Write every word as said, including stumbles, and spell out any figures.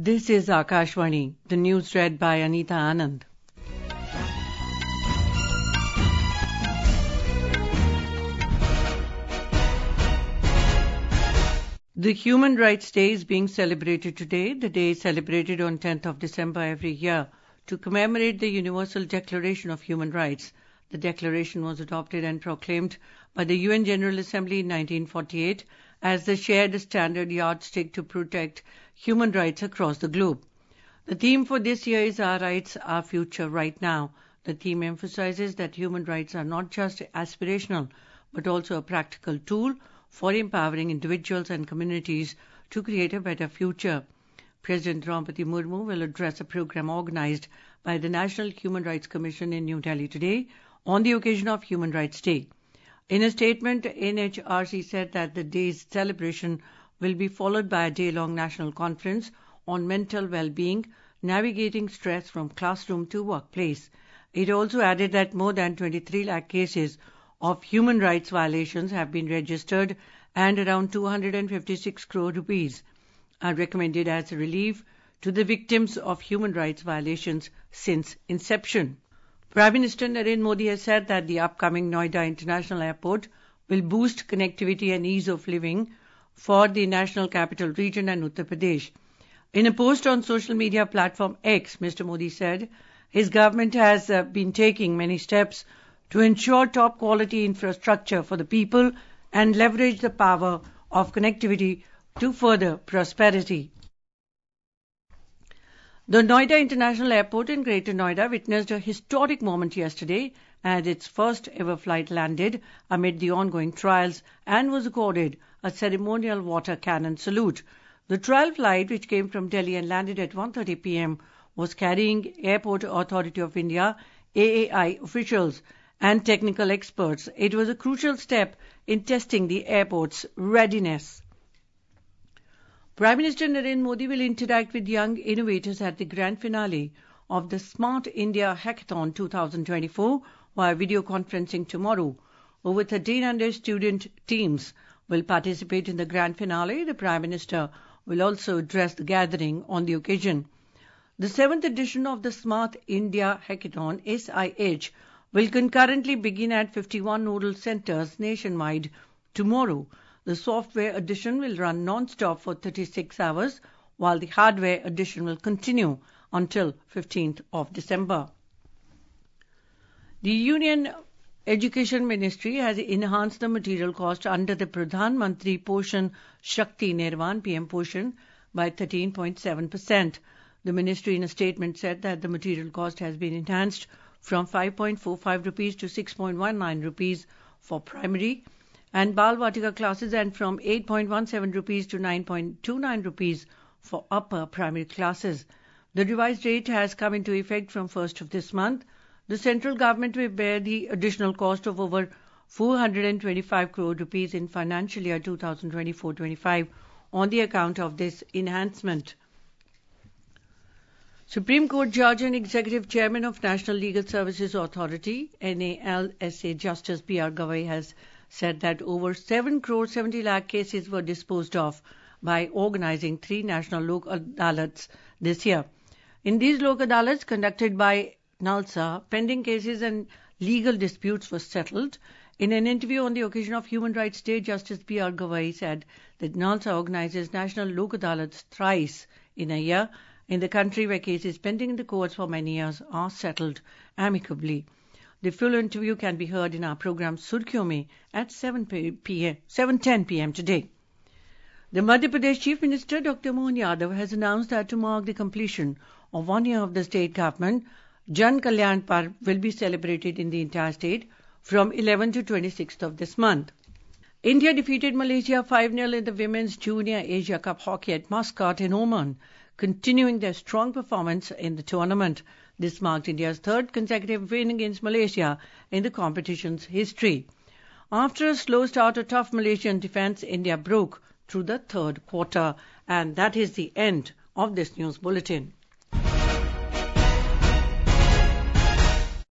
This is Akashvani, the news read by Anita Anand. The Human Rights Day is being celebrated today. The day is celebrated on tenth of December every year to commemorate the Universal Declaration of Human Rights. The declaration was adopted and proclaimed by the U N General Assembly in nineteen forty-eight as the shared standard yardstick to protect human rights across the globe. The theme for this year is Our Rights, Our Future, Right Now. The theme emphasizes that human rights are not just aspirational, but also a practical tool for empowering individuals and communities to create a better future. President Draupadi Murmu will address a program organized by the National Human Rights Commission in New Delhi today on the occasion of Human Rights Day. In a statement, N H R C said that the day's celebration will be followed by a day-long national conference on mental well-being, navigating stress from classroom to workplace. It also added that more than twenty-three lakh cases of human rights violations have been registered and around two hundred fifty-six crore rupees are recommended as relief to the victims of human rights violations since inception. Prime Minister Narendra Modi has said that the upcoming Noida International Airport will boost connectivity and ease of living for the National Capital Region and Uttar Pradesh. In a post on social media platform X, Mister Modi said his government has uh, been taking many steps to ensure top quality infrastructure for the people and leverage the power of connectivity to further prosperity. The Noida International Airport in Greater Noida witnessed a historic moment yesterday as its first ever flight landed amid the ongoing trials and was accorded a ceremonial water cannon salute. The trial flight, which came from Delhi and landed at one thirty p.m., was carrying Airport Authority of India, A A I officials and technical experts. It was a crucial step in testing the airport's readiness. Prime Minister Narendra Modi will interact with young innovators at the grand finale of the Smart India Hackathon twenty twenty-four via video conferencing tomorrow. Over thirteen hundred student teams will participate in the grand finale. The Prime Minister will also address the gathering on the occasion. The seventh edition of the Smart India Hackathon, S I H, will concurrently begin at fifty-one nodal centers nationwide tomorrow. The software edition will run non-stop for thirty-six hours, while the hardware edition will continue until fifteenth of December. The Union Education Ministry has enhanced the material cost under the Pradhan Mantri Poshan Shakti Nirvan P M Poshan by thirteen point seven percent. The ministry in a statement said that the material cost has been enhanced from five point four five rupees to six point one nine rupees for primary and Bal Vatika classes and from eight point one seven rupees to nine point two nine rupees for upper primary classes. The revised rate has come into effect from first of this month. The central government will bear the additional cost of over four hundred twenty-five crore rupees in financial year twenty twenty-four twenty-five on the account of this enhancement. Supreme Court Judge and Executive Chairman of National Legal Services Authority, N A L S A, Justice B R Gavai, has said that over seven crore seventy lakh cases were disposed of by organizing three national Lok Adalats this year. In these Lok Adalats conducted by NALSA, pending cases and legal disputes were settled. In an interview on the occasion of Human Rights Day, Justice B R Gavai said that NALSA organizes national Lok Adalats thrice in a year in the country where cases pending in the courts for many years are settled amicably. The full interview can be heard in our program Surkhiyon Mein at seven ten p.m. today. The Madhya Pradesh Chief Minister Doctor Mohan Yadav has announced that to mark the completion of one year of the state government, Jan Kalyan Parv will be celebrated in the entire state from eleventh to twenty-sixth of this month. India defeated Malaysia five nil in the Women's Junior Asia Cup Hockey at Muscat in Oman, continuing their strong performance in the tournament. This marked India's third consecutive win against Malaysia in the competition's history. After a slow start, a tough Malaysian defence, India broke through the third quarter. And that is the end of this news bulletin.